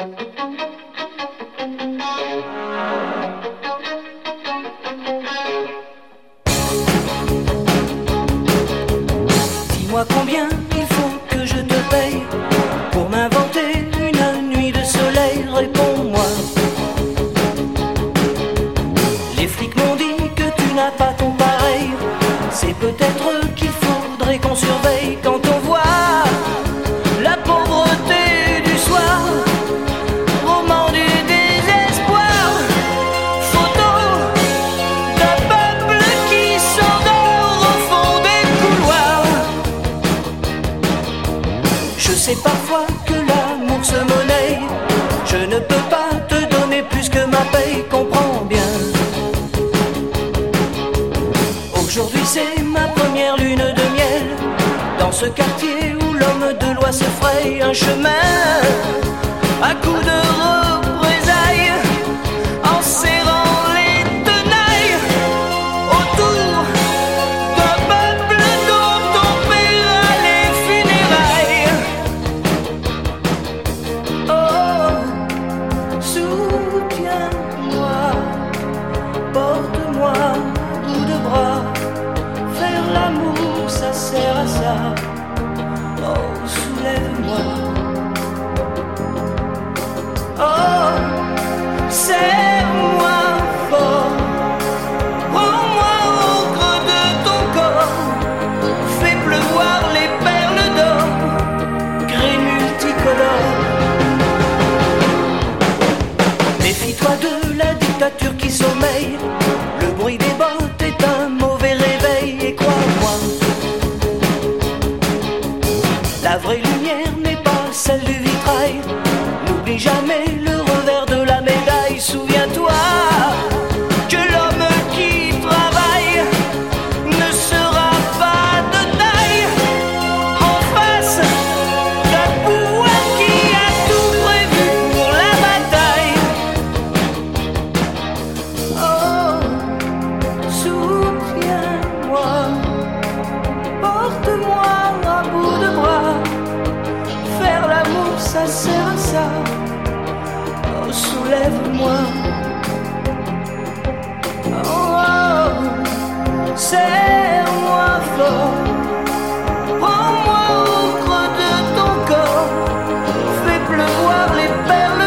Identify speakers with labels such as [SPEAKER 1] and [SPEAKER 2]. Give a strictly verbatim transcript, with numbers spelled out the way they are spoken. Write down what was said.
[SPEAKER 1] Dis-moi combien il faut que je te paye pour m'inventer une nuit de soleil, réponds-moi. Les flics m'ont dit que tu n'as pas ton pareil. C'est peut-être qu'il faudrait qu'on surveille quand on voit la pauvreté du soir, roman du désespoir, photo d'un peuple qui s'endort au fond des couloirs. Je sais parfois que l'amour se monnaie, je ne peux pas te donner plus que ma paye, comprends bien. Aujourd'hui c'est ma première lune de miel, dans ce quartier où l'homme de loi se fraye un chemin à coups de représailles, en serrant les tenailles autour d'un peuple dont on paiera les funérailles. Oh, soutiens-moi, porte-moi bout de bras. Faire l'amour, ça sert à ça. Oh, soulève-moi. Oh, serre-moi fort. Prends-moi au creux de ton corps. Fais pleuvoir les perles d'or, gris multicolores. Méfie-toi de la dictature qui sommeille. Le bruit des bottes est un mauvais réveil. Et crois-moi, la vraie lumière n'est pas celle du vitrail. N'oublie jamais le revers de la médaille. Souviens-toi que l'homme qui travaille ne sera pas de taille en face d'un pouvoir qui a tout prévu pour la bataille. Oh, soutiens-moi, porte-moi à bout de bras. Faire l'amour, ça sert à ça. Oh, soulève-moi. Oh, oh, serre-moi fort. Prends-moi au creux de ton corps. Fais pleuvoir les perles